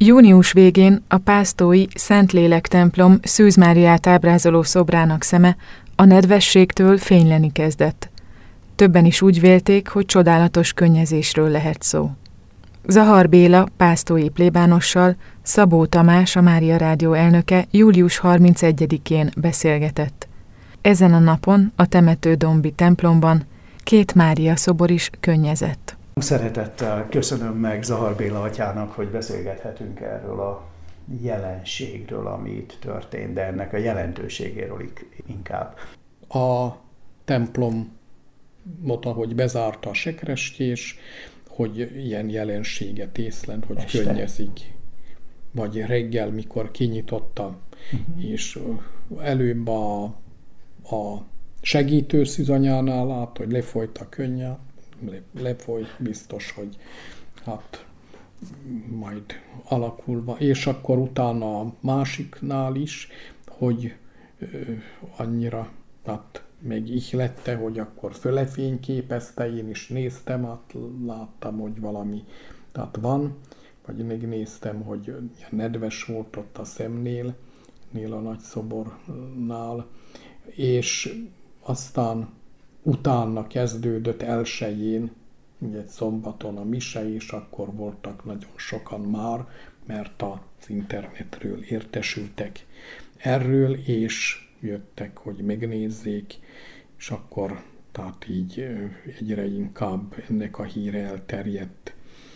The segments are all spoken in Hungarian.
Június végén a pásztói Szentlélek templom Szűz Máriát ábrázoló szobrának szeme a nedvességtől fényleni kezdett. Többen is úgy vélték, hogy csodálatos könnyezésről lehet szó. Zahar Béla pásztói plébánossal Szabó Tamás, a Mária Rádió elnöke július 31-én beszélgetett. Ezen a napon a Temetődombi templomban 2 Mária szobor is könnyezett. Szeretettel köszönöm meg Zahar Béla atyának, hogy beszélgethetünk erről a jelenségről, ami itt történt, de ennek a jelentőségéről inkább. A templomot, ahogy bezárta a sekrestjés, hogy ilyen jelenséget észlelt, hogy este könnyezik. Vagy reggel, mikor kinyitotta, és előbb a segítő szűzanyánál lát, hogy lefolyt a könnyát, lefolyt, biztos, hogy hát majd alakulva. És akkor utána a másiknál is, hogy annyira hát még ihlette, hogy akkor fölefényképezte, én is néztem, hát láttam, hogy valami tehát van, vagy még néztem, hogy nedves volt ott a szemnél, a nagy szobornál, és aztán utána kezdődött elsőjén, ugye szombaton a mise, és akkor voltak nagyon sokan már, mert az internetről értesültek erről, és jöttek, hogy megnézzék, és akkor tehát így egyre inkább ennek a híre elterjedt,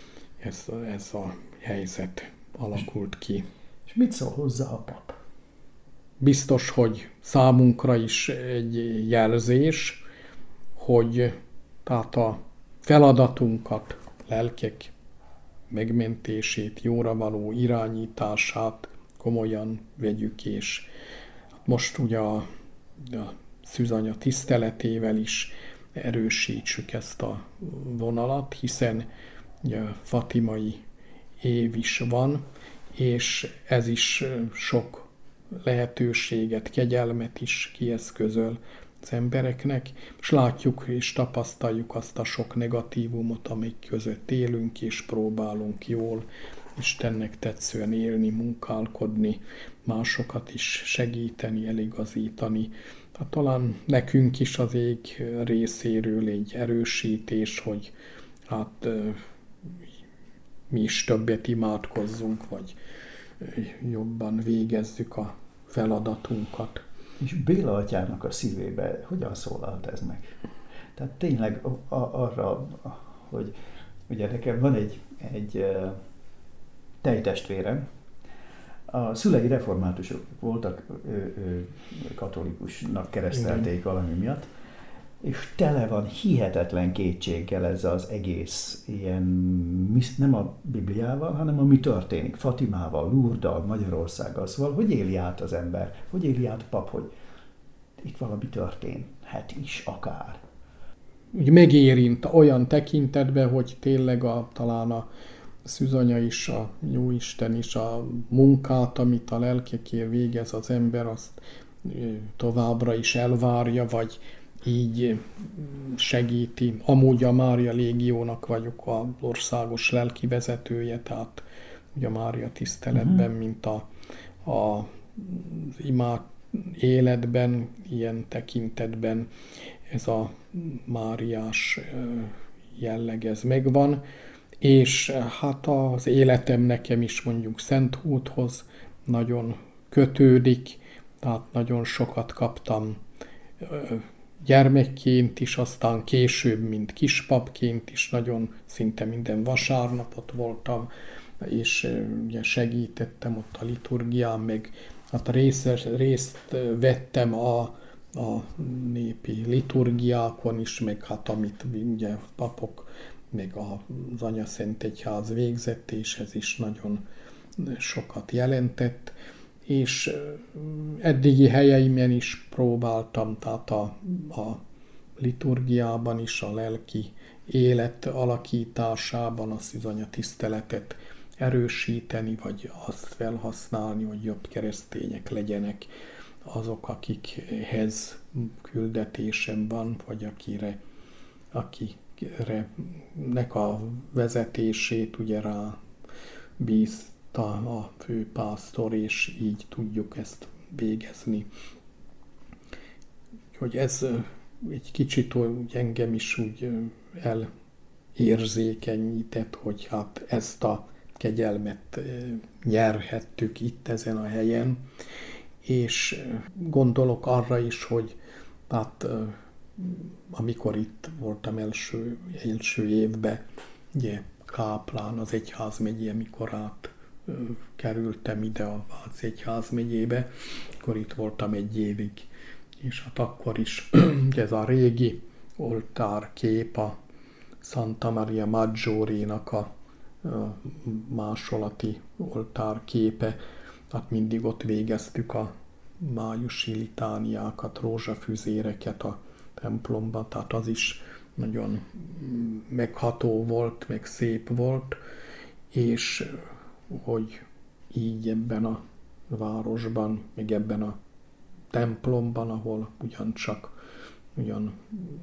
ez a helyzet alakult ki. És mit szól hozzá a pap? Biztos, hogy számunkra is egy jelzés, hogy tehát a feladatunkat, lelkek megmentését, jóra való irányítását komolyan vegyük, és most ugye a szűzanya tiszteletével is erősítsük ezt a vonalat, hiszen ugye fatimai év is van, és ez is sok lehetőséget, kegyelmet is kieszközöl az embereknek, és látjuk és tapasztaljuk azt a sok negatívumot, amik között élünk, és próbálunk jól Istennek tetszően élni, munkálkodni, másokat is segíteni, eligazítani. Tehát talán nekünk is az ég részéről egy erősítés, hogy hát mi is többet imádkozzunk, vagy jobban végezzük a feladatunkat. És Béla atyának a szívébe hogyan szólalt ez meg? Tehát tényleg arra, hogy ugye nekem van egy tejtestvérem, a szülei reformátusok voltak, katolikusnak keresztelték valami miatt, és tele van hihetetlen kétséggel ez az egész ilyen, nem a Bibliával, hanem ami történik, Fatimával, Lurddal, Magyarországgal. Szóval hogy éli át az ember, hogy éli át a pap, hogy itt valami történhet is akár. Úgy megérint olyan tekintetben, hogy tényleg talán a szűzanya is, a Jóisten is a munkát, amit a lelkekért végez az ember, azt továbbra is elvárja, vagy így segíti. Amúgy a Mária Légiónak vagyok az országos lelki vezetője, tehát ugye a Mária tiszteletben, mint a imád életben, ilyen tekintetben ez a máriás jelleg ez megvan, és hát az életem nekem is mondjuk Szenthúdhoz nagyon kötődik, tehát nagyon sokat kaptam gyermekként is, aztán később, mint kispapként is, nagyon szinte minden vasárnapot voltam, és ugye segítettem ott a liturgián, meg hát részt vettem a népi liturgiákon is, meg hát amit ugye papok, meg az Anyaszentegyház végzett, és ez is nagyon sokat jelentett, és eddigi helyeimen is próbáltam, tehát a liturgiában is, a lelki élet alakításában a szűzanya tiszteletet erősíteni, vagy azt felhasználni, hogy jobb keresztények legyenek azok, akikhez küldetésem van, vagy akinek a vezetését ugye rá bíztam adta a főpásztor, és így tudjuk ezt végezni. Hogy ez egy kicsit úgy engem is úgy elérzékenyített, hogy hát ezt a kegyelmet nyerhettük itt ezen a helyen, és gondolok arra is, hogy hát amikor itt voltam első évben, ugye káplán az egyházmegyé, amikor kerültem ide a Váci egyházmegyébe, akkor itt voltam egy évig, és hát akkor is ez a régi oltárkép, a Santa Maria Maggiore-nak a másolati oltárképe, hát mindig ott végeztük a májusi litániákat, rózsafüzéreket a templomban, tehát az is nagyon megható volt, meg szép volt, és hogy így ebben a városban, meg ebben a templomban, ahol ugyan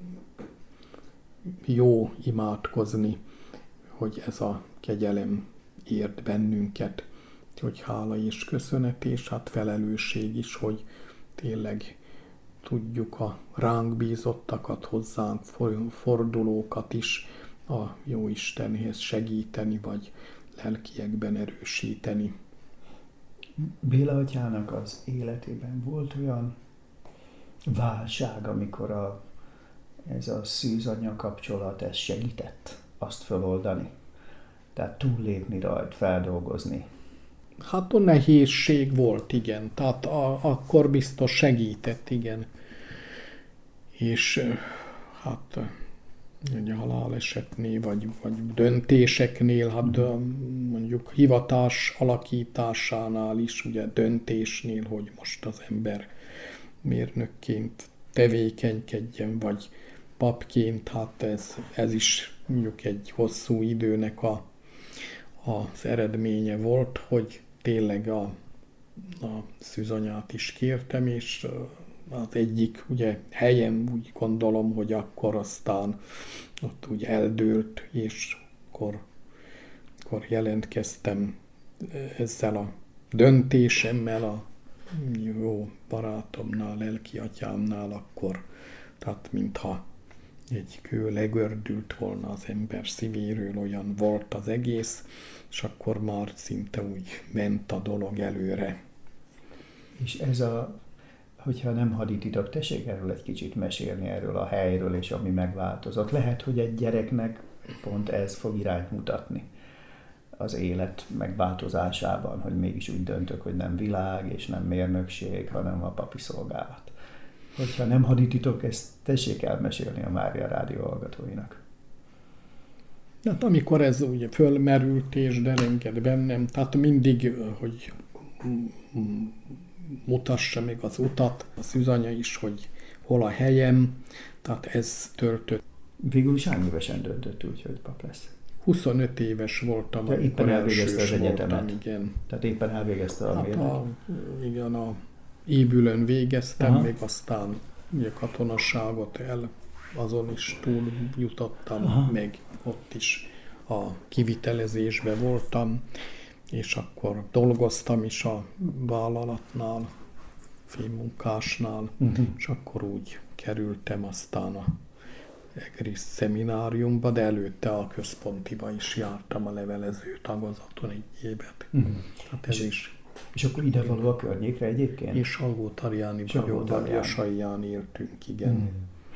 jó imádkozni, hogy ez a kegyelem ért bennünket, hogy hála és köszönet, és hát felelősség is, hogy tényleg tudjuk a ránk bízottakat, hozzánk fordulókat is a Jóistenhez segíteni, vagy lelkiekben erősíteni. Béla atyának az életében volt olyan válság, amikor ez a szűz-anya kapcsolat, ez segített azt feloldani? Tehát túllépni rajta, feldolgozni? Hát a nehézség volt, igen. Tehát akkor biztos segített, igen. És hát a halálesetnél, vagy döntéseknél, hát mondjuk hivatás alakításánál is, ugye döntésnél, hogy most az ember mérnökként tevékenykedjen, vagy papként, hát ez is mondjuk egy hosszú időnek az eredménye volt, hogy tényleg a szűzanyát is kértem, és az egyik ugye helyen úgy gondolom, hogy akkor aztán ott úgy eldőlt, és akkor jelentkeztem ezzel a döntésemmel a jó barátomnál, lelki atyámnál, akkor, tehát mintha egy kő legördült volna az ember szívéről, olyan volt az egész, és akkor már szinte úgy ment a dolog előre. És ez hogyha nem hadítitok, tessék erről egy kicsit mesélni, erről a helyről, és ami megváltozott. Lehet, hogy egy gyereknek pont ez fog irányt mutatni az élet megváltozásában, hogy mégis úgy döntök, hogy nem világ, és nem mérnökség, hanem a papi szolgálat. Hogyha nem hadítitok, ezt tessék elmesélni a Mária Rádió hallgatóinak. Hát amikor ez ugye fölmerült és derenged bennem, tehát mindig, hogy mutassa meg az utat, a szűzanya is, hogy hol a helyem, tehát ez töltött. Végül is hány évesen döntött úgy, hogy pap lesz? 25 éves voltam, de éppen elvégezte az egyetemet. Voltam, igen. Tehát éppen elvégezte a mérnök. Igen, a ébülön végeztem, még aztán ugye katonasságot azon is túl jutottam, meg ott is a kivitelezésben voltam, és akkor dolgoztam is a vállalatnál, fémmunkásnál, és akkor úgy kerültem aztán a egész szemináriumba, de előtte a központiba is jártam a levelező tagozaton egy évet. Hát ez is. És akkor ide való a környékre egyébként? És Salgótarjáni Bagyódarjasajján éltünk, igen.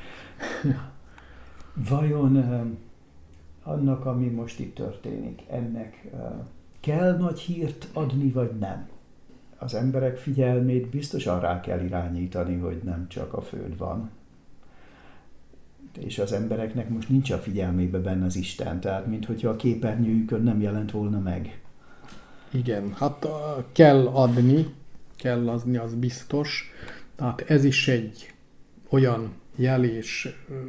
Vajon annak, ami most itt történik, ennek kell nagy hírt adni, vagy nem? Az emberek figyelmét biztosan rá kell irányítani, hogy nem csak a föld van. És az embereknek most nincs a figyelmébe benne az Isten, tehát minthogyha a képernyőjükön nem jelent volna meg. Igen, hát kell adni, az biztos. Tehát ez is egy olyan jel és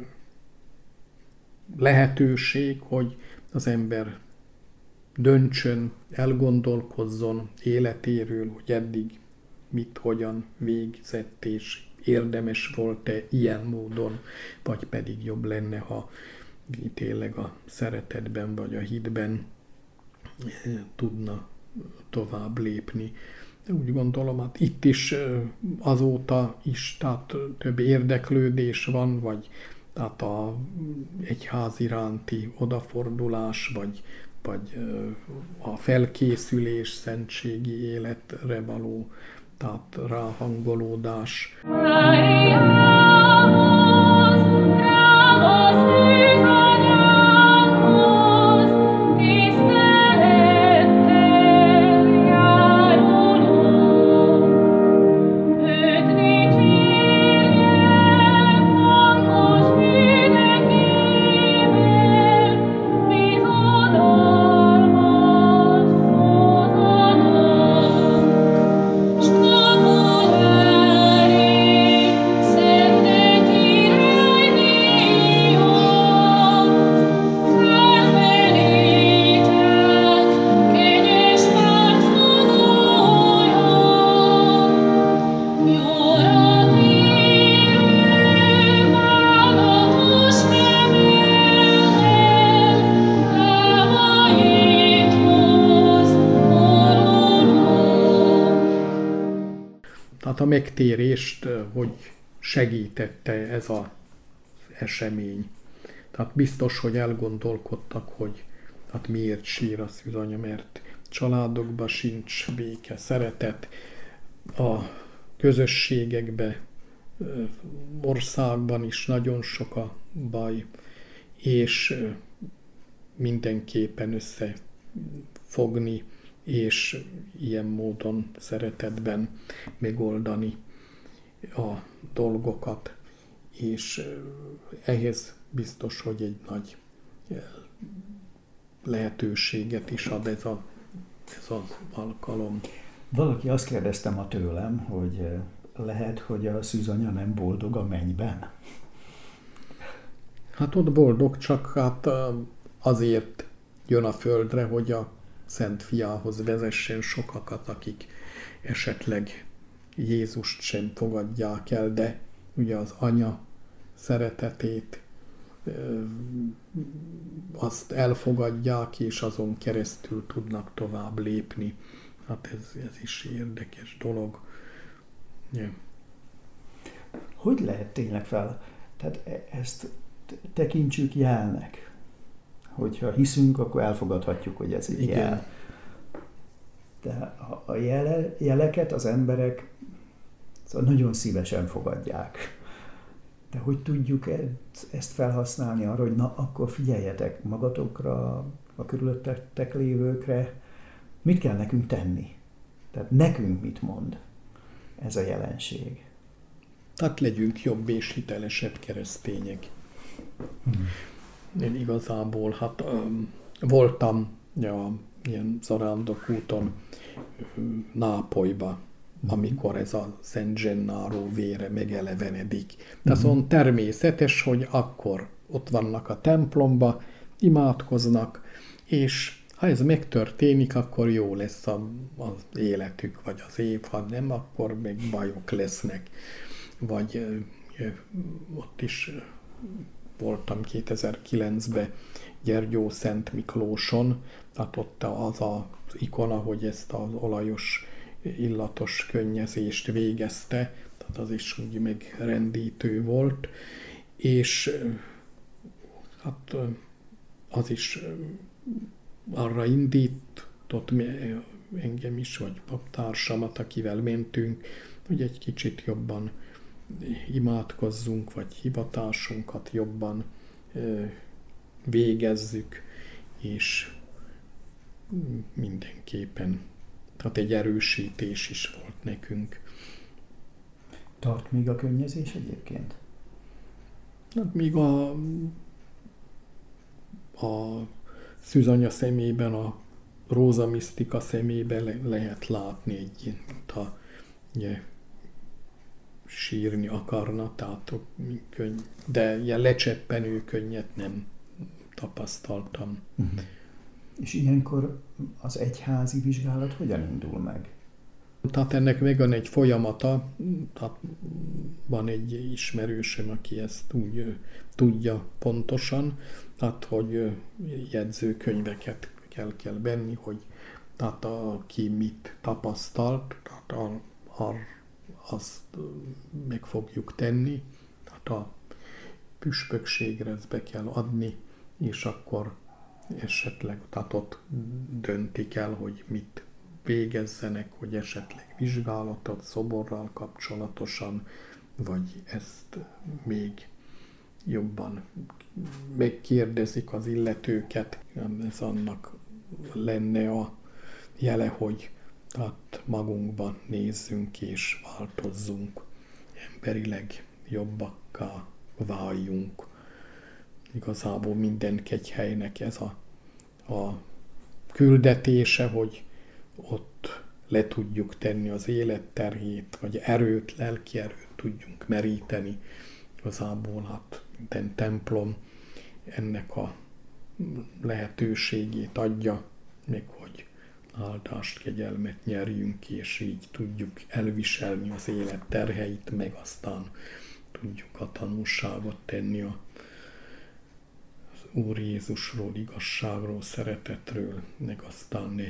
lehetőség, hogy az ember döntsön, elgondolkozzon életéről, hogy eddig mit, hogyan végzett, és érdemes volt-e ilyen módon, vagy pedig jobb lenne, ha tényleg a szeretetben vagy a hitben tudna tovább lépni. De úgy gondolom, hát itt is azóta is tehát több érdeklődés van, vagy tehát a egyház iránti odafordulás, vagy a felkészülés, szentségi életre való tehát ráhangolódás. Tehát a megtérést, hogy segítette ez az esemény. Tehát biztos, hogy elgondolkodtak, hogy hát miért sír a szűzanya, mert családokban sincs béke, szeretet, a közösségekben, országban is nagyon sok a baj, és mindenképpen összefogni, és ilyen módon szeretetben megoldani a dolgokat, és ehhez biztos, hogy egy nagy lehetőséget is ad ez az alkalom. Valaki azt kérdezte ma tőlem, hogy lehet, hogy a szűzanya nem boldog a mennyben? Hát ott boldog, csak hát azért jön a földre, hogy a Szent Fiához vezessen sokakat, akik esetleg Jézust sem fogadják el, de ugye az Anya szeretetét azt elfogadják, és azon keresztül tudnak tovább lépni. Hát ez is érdekes dolog. Yeah. Hogy lehet tényleg fel? Tehát ezt tekintsük jelnek. Hogyha hiszünk, akkor elfogadhatjuk, hogy ez egy jel. De a jeleket az emberek szóval nagyon szívesen fogadják. De hogy tudjuk ezt felhasználni arra, hogy na, akkor figyeljetek magatokra, a körülöttetek lévőkre, mit kell nekünk tenni? Tehát nekünk mit mond ez a jelenség? Tehát legyünk jobb és hitelesebb keresztények. Én igazából, hát voltam ilyen zarándokúton Nápolyba, amikor ez a Szent Gennaro vére megelevenedik. Tehát szóval természetes, hogy akkor ott vannak a templomba, imádkoznak, és ha ez megtörténik, akkor jó lesz az életük, vagy az év, ha nem, akkor még bajok lesznek. Vagy ott is voltam 2009-ben Gyergyó Szent Miklóson, tehát ott az ikona, hogy ezt az olajos, illatos könnyezést végezte, tehát az is úgy megrendítő volt, és hát az is arra indított engem is, vagy paptársamat, akivel mentünk, hogy egy kicsit jobban imádkozzunk, vagy hivatásunkat jobban végezzük, és mindenképpen, tehát egy erősítés is volt nekünk. Tart még a könnyezés egyébként? Hát még a szűzanya szemében, a róza misztika szemében lehet látni egy, ha ugye, sírni akarna, tehát de ilyen lecseppenő könnyet nem tapasztaltam. Uh-huh. És ilyenkor az egyházi vizsgálat hogyan indul meg? Tehát ennek megvan egy folyamata, tehát van egy ismerősöm, aki ezt úgy tudja pontosan, tehát hogy jegyzőkönyveket kell venni, hogy tehát aki mit tapasztalt, tehát azt meg fogjuk tenni, tehát a püspökségre ezt be kell adni, és akkor esetleg, tehát ott döntik el, hogy mit végezzenek, hogy esetleg vizsgálatot szoborral kapcsolatosan, vagy ezt még jobban megkérdezik az illetőket. Ez annak lenne a jele, hogy tehát magunkban nézzünk és változzunk, emberileg jobbakká váljunk. Igazából minden kegyhelynek ez a küldetése, hogy ott le tudjuk tenni az életterhét, vagy erőt, lelki erőt tudjunk meríteni. Igazából hát minden templom ennek a lehetőségét adja, még hogy áldást, kegyelmet nyerjünk, és így tudjuk elviselni az élet terheit, meg aztán tudjuk a tanulságot tenni az Úr Jézusról, igazságról, szeretetről, meg aztán ne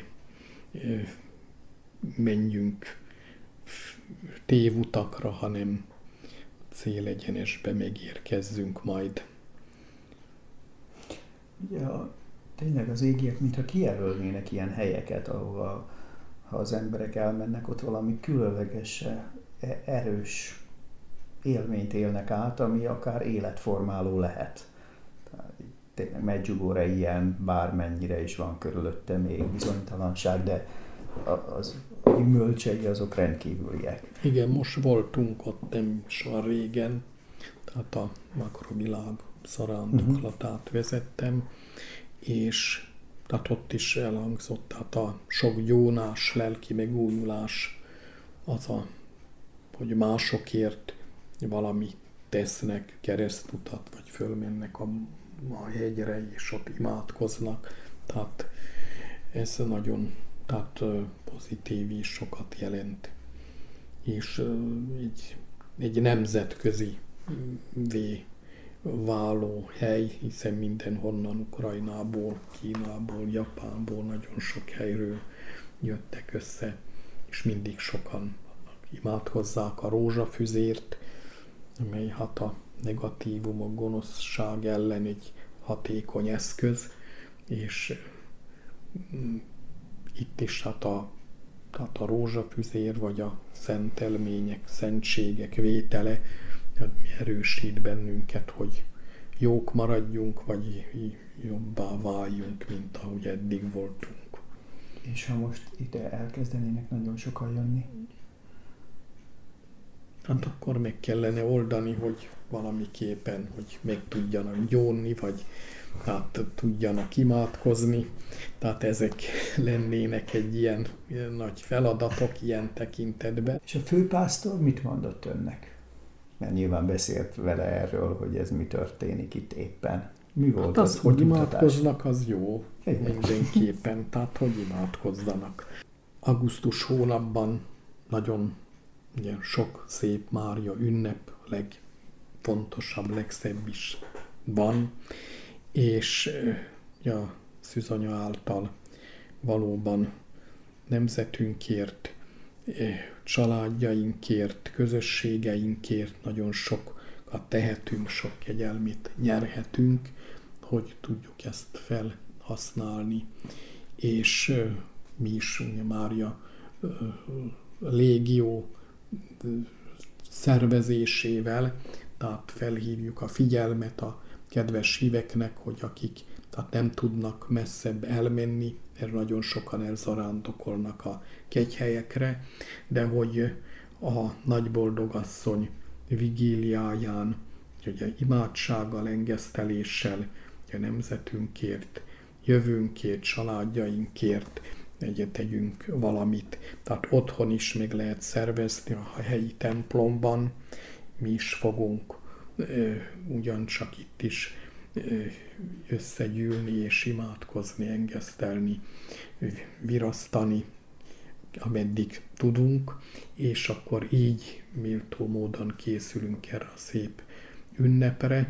menjünk tévutakra, hanem célegyenesbe megérkezzünk majd. Ugye tényleg az égiek mintha kijelölnének ilyen helyeket, ahova ha az emberek elmennek, ott valami különleges, erős élményt élnek át, ami akár életformáló lehet. Tényleg Medjugorje ilyen, bármennyire is van körülötte még bizonytalanság, de a gyümölcsei azok rendkívüliek. Igen, most voltunk ott nem soha régen, tehát a makrovilág zarándoklatát vezettem, és tehát ott is elhangzott, tehát a sok gyónás, lelki megújulás, az hogy másokért valami tesznek, keresztutat, vagy fölmennek a hegyre, és ott imádkoznak. Tehát ez nagyon pozitív és sokat jelent. És egy nemzetközi váló hely, hiszen mindenhonnan Ukrajnából, Kínából, Japánból, nagyon sok helyről jöttek össze, és mindig sokan imádkozzák a rózsafüzért, amely hát a negatívum, a gonoszság ellen egy hatékony eszköz, és itt is hát a rózsafüzér, vagy a szentelmények, szentségek vétele erősít bennünket, hogy jók maradjunk, vagy jobbá váljunk, mint ahogy eddig voltunk. És ha most ide elkezdenének nagyon sokan jönni? Hát akkor meg kellene oldani, hogy valamiképpen, hogy meg tudjanak gyónni, vagy hát tudjanak imádkozni. Tehát ezek lennének egy ilyen nagy feladatok ilyen tekintetben. És a főpásztor mit mondott önnek? Mert nyilván beszélt vele erről, hogy ez mi történik itt éppen. Mi volt hát az, hogy imádkoznak, az jó. Mindenképpen. Tehát, hogy imádkozzanak. Augusztus hónapban nagyon sok szép Mária ünnep, legfontosabb, legszebb is van, és a Szűzanya által valóban nemzetünkért, családjainkért, közösségeinkért nagyon sokat tehetünk, sok kegyelmét nyerhetünk, hogy tudjuk ezt felhasználni, és mi is ugye Mária légió szervezésével, tehát felhívjuk a figyelmet a kedves híveknek, hogy akik tehát nem tudnak messzebb elmenni, mert nagyon sokan elzarándokolnak a kegyhelyekre, de hogy a nagyboldogasszony vigíliáján, ugye imádsággal, engeszteléssel, a nemzetünkért, jövőnkért, családjainkért tegyünk valamit. Tehát otthon is meg lehet szervezni a helyi templomban, mi is fogunk ugyancsak itt is összegyűlni és imádkozni, engesztelni, virasztani, ameddig tudunk, és akkor így méltó módon készülünk erre a szép ünnepre,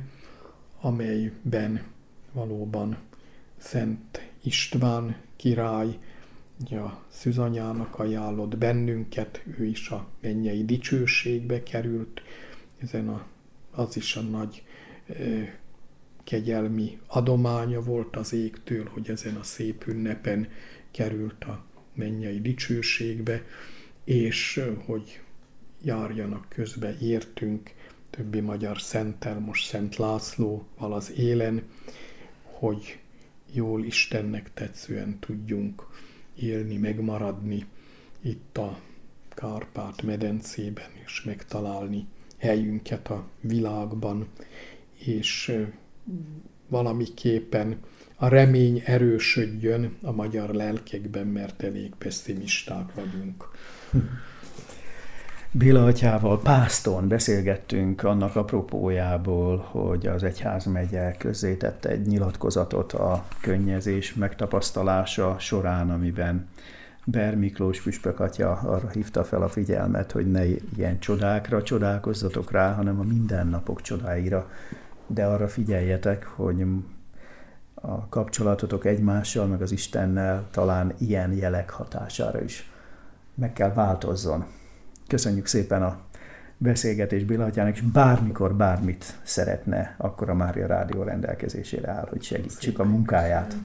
amelyben valóban Szent István király a szűzanyának ajánlott bennünket, ő is a mennyei dicsőségbe került. Az is a nagy kegyelmi adománya volt az égtől, hogy ezen a szép ünnepen került a mennyei dicsőségbe, és hogy járjanak közbe értünk többi magyar szenttel, most Szent Lászlóval az élen, hogy jól Istennek tetszően tudjunk élni, megmaradni itt a Kárpát-medencében, és megtalálni helyünket a világban, és valamiképpen a remény erősödjön a magyar lelkekben, mert elég pesszimisták vagyunk. Béla atyával Pászton beszélgettünk annak apropójából, hogy az egyházmegye közzétette egy nyilatkozatot a könnyezés megtapasztalása során, amiben Ber Miklós püspök atya arra hívta fel a figyelmet, hogy ne ilyen csodákra csodálkozzatok rá, hanem a mindennapok csodáira, de arra figyeljetek, hogy a kapcsolatotok egymással, meg az Istennel talán ilyen jelek hatására is meg kell változzon. Köszönjük szépen a beszélgetést Béla atyának, és bármikor bármit szeretne, akkor a Mária Rádió rendelkezésére áll, hogy segítsük a munkáját.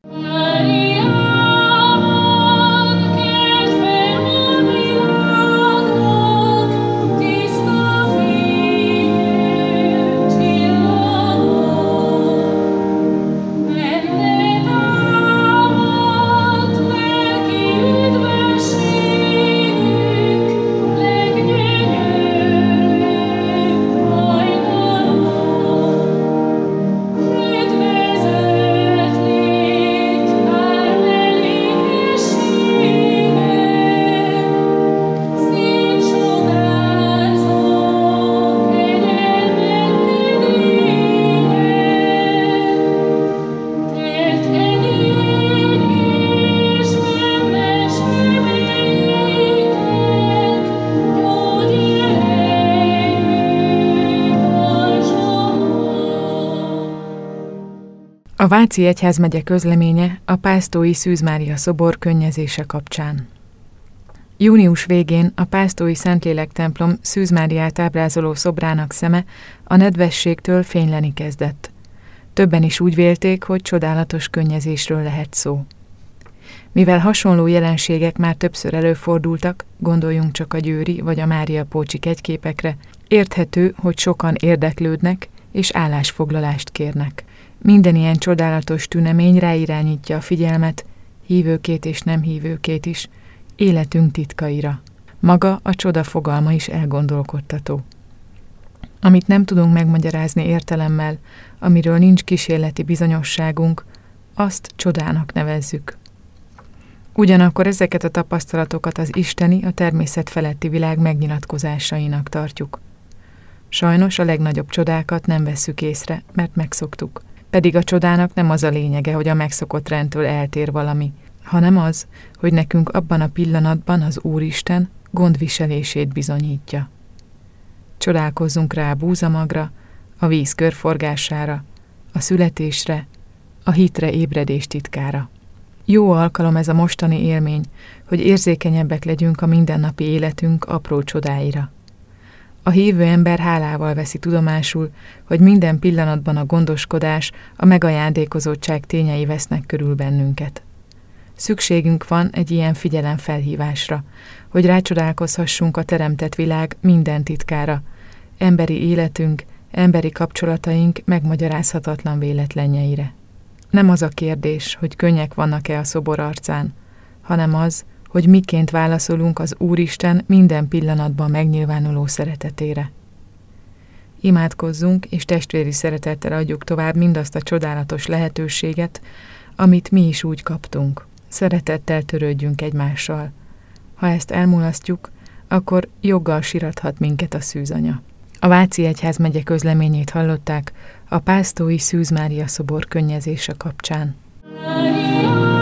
A Váci Egyházmegye közleménye a Pásztói Szűz Mária szobor könnyezése kapcsán. Június végén a Pásztói Szentlélek templom Szűz Máriát ábrázoló szobrának szeme a nedvességtől fényleni kezdett. Többen is úgy vélték, hogy csodálatos könnyezésről lehet szó. Mivel hasonló jelenségek már többször előfordultak, gondoljunk csak a győri vagy a Máriapócsi kegyképekre, érthető, hogy sokan érdeklődnek és állásfoglalást kérnek. Minden ilyen csodálatos tünemény ráirányítja a figyelmet, hívőkét és nem hívőkét is, életünk titkaira. Maga a csoda fogalma is elgondolkodtató. Amit nem tudunk megmagyarázni értelemmel, amiről nincs kísérleti bizonyosságunk, azt csodának nevezzük. Ugyanakkor ezeket a tapasztalatokat az isteni, a természet feletti világ megnyilatkozásainak tartjuk. Sajnos a legnagyobb csodákat nem vesszük észre, mert megszoktuk. Pedig a csodának nem az a lényege, hogy a megszokott rendtől eltér valami, hanem az, hogy nekünk abban a pillanatban az Úristen gondviselését bizonyítja. Csodálkozzunk rá a búzamagra, a víz körforgására, a születésre, a hitre ébredés titkára. Jó alkalom ez a mostani élmény, hogy érzékenyebbek legyünk a mindennapi életünk apró csodáira. A hívő ember hálával veszi tudomásul, hogy minden pillanatban a gondoskodás, a megajándékozottság tényei vesznek körül bennünket. Szükségünk van egy ilyen figyelemfelhívásra, hogy rácsodálkozhassunk a teremtett világ minden titkára, emberi életünk, emberi kapcsolataink megmagyarázhatatlan véletlenjeire. Nem az a kérdés, hogy könnyek vannak-e a szobor arcán, hanem az, hogy miként válaszolunk az Úristen minden pillanatban megnyilvánuló szeretetére. Imádkozzunk, és testvéri szeretettel adjuk tovább mindazt a csodálatos lehetőséget, amit mi is úgy kaptunk. Szeretettel törődjünk egymással. Ha ezt elmulasztjuk, akkor joggal sirathat minket a szűzanya. A Váci Egyházmegye közleményét hallották a Pásztói Szűz Mária szobor könnyezése kapcsán.